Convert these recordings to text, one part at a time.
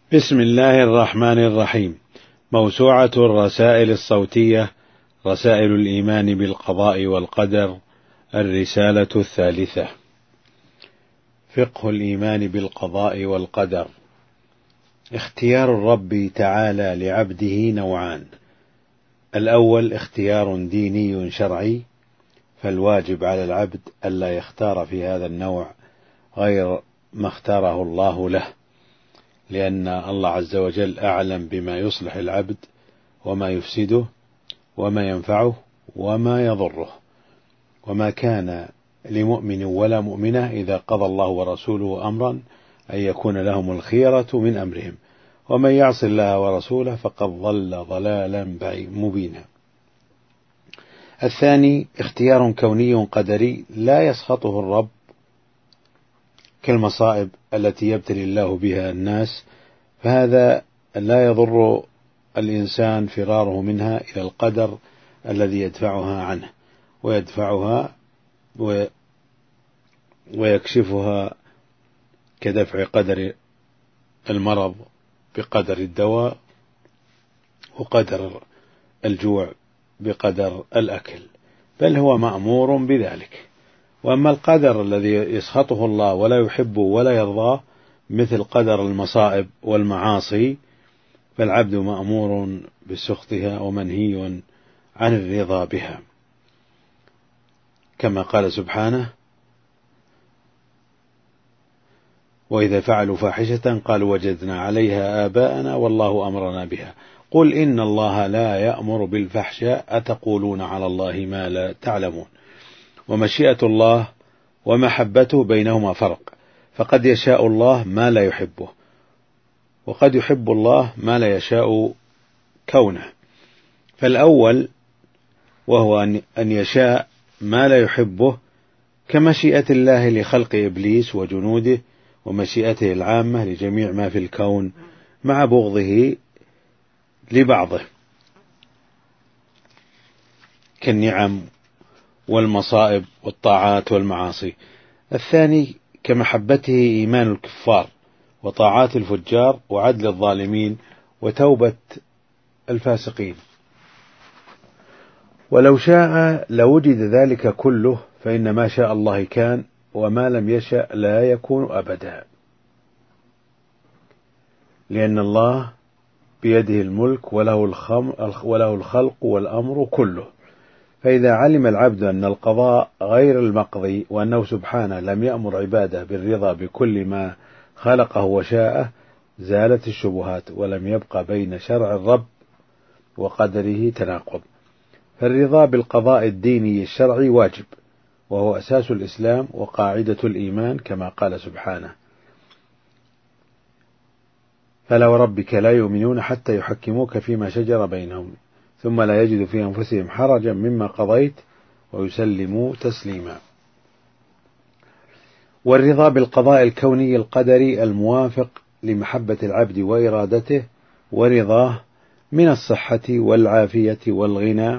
بسم الله الرحمن الرحيم. موسوعة الرسائل الصوتية، رسائل الإيمان بالقضاء والقدر، الرسالة الثالثة. فقه الإيمان بالقضاء والقدر. اختيار الرب تعالى لعبده نوعان: الأول اختيار ديني شرعي، فالواجب على العبد ألا يختار في هذا النوع غير ما اختاره الله له، لأن الله عز وجل أعلم بما يصلح العبد وما يفسده وما ينفعه وما يضره. وما كان لمؤمن ولا مؤمنة إذا قضى الله ورسوله أمرا أن يكون لهم الخيرة من أمرهم، ومن يعص الله ورسوله فقد ضل ضلالا مبينا. الثاني اختيار كوني قدري لا يسخطه الرب، كالمصائب التي يبتلي الله بها الناس، فهذا لا يضر الإنسان فراره منها إلى القدر الذي يدفعها عنه ويدفعها ويكشفها، كدفع قدر المرض بقدر الدواء، وقدر الجوع بقدر الأكل، بل هو مأمور بذلك. وأما القدر الذي يسخطه الله ولا يحبه ولا يرضاه، مثل قدر المصائب والمعاصي، فالعبد مأمور بسخطها ومنهي عن الرضا بها، كما قال سبحانه: وإذا فعلوا فاحشة قالوا وجدنا عليها آباءنا والله أمرنا بها قل إن الله لا يأمر بالفحشاء أتقولون على الله ما لا تعلمون. ومشيئة الله ومحبته بينهما فرق، فقد يشاء الله ما لا يحبه، وقد يحب الله ما لا يشاء كونه. فالأول وهو أن يشاء ما لا يحبه، كمشيئة الله لخلق إبليس وجنوده، ومشيئته العامة لجميع ما في الكون مع بغضه لبعضه كالنعم والمصائب والطاعات والمعاصي. الثاني كمحبته إيمان الكفار وطاعات الفجار وعدل الظالمين وتوبة الفاسقين. ولو شاء لوجد ذلك كله، فإن ما شاء الله كان وما لم يشأ لا يكون أبدا، لأن الله بيده الملك وله الخلق والأمر كله. فإذا علم العبد أن القضاء غير المقضي، وأنه سبحانه لم يأمر عباده بالرضا بكل ما خلقه وشاءه، زالت الشبهات ولم يبقى بين شرع الرب وقدره تناقض. فالرضا بالقضاء الديني الشرعي واجب، وهو أساس الإسلام وقاعدة الإيمان، كما قال سبحانه: فلا وربك لا يؤمنون حتى يحكموك فيما شجر بينهم ثم لا يجدوا في أنفسهم حرجا مما قضيت ويسلموا تسليما. والرضا بالقضاء الكوني القدري الموافق لمحبة العبد وإرادته ورضاه من الصحة والعافية والغنى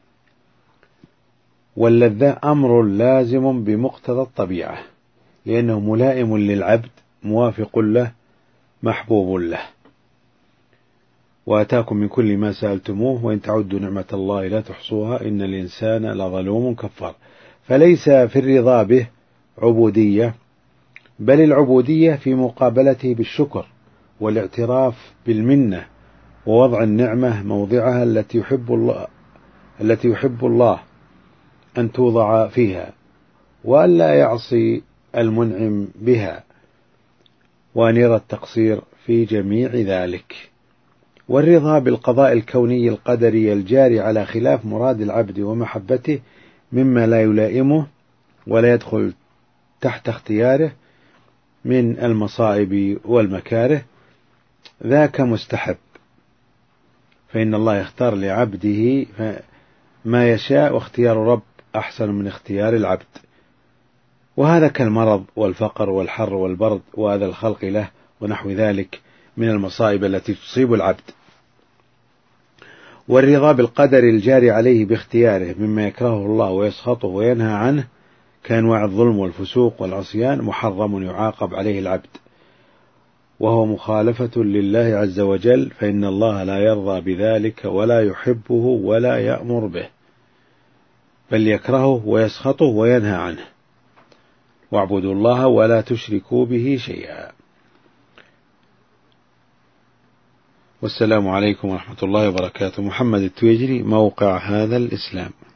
واللذة أمر لازم بمقتضى الطبيعة، لأنه ملائم للعبد موافق له محبوب له. وآتاكم من كل ما سألتموه وإن تعدوا نعمة الله لا تحصوها إن الإنسان لظلوم كفار. فليس في الرضا به عبودية، بل العبودية في مقابلته بالشكر والاعتراف بالمنة ووضع النعمة موضعها التي يحب الله أن توضع فيها، وألا يعصي المنعم بها، وأن يرى التقصير في جميع ذلك. والرضا بالقضاء الكوني القدري الجاري على خلاف مراد العبد ومحبته مما لا يلائمه ولا يدخل تحت اختياره من المصائب والمكاره، ذاك مستحب، فإن الله يختار لعبده ما يشاء، واختيار الرب أحسن من اختيار العبد. وهذا كالمرض والفقر والحر والبرد وأذى الخلق له ونحو ذلك من المصائب التي تصيب العبد. والرضا بالقدر الجاري عليه باختياره مما يكرهه الله ويسخطه وينهى عنه كأنواع الظلم والفسوق والعصيان محرم يعاقب عليه العبد. وهو مخالفة لله عز وجل، فإن الله لا يرضى بذلك ولا يحبه ولا يأمر به، بل يكرهه ويسخطه وينهى عنه. واعبدوا الله ولا تشركوا به شيئا. والسلام عليكم ورحمة الله وبركاته. محمد التويجري، موقع هذا الإسلام.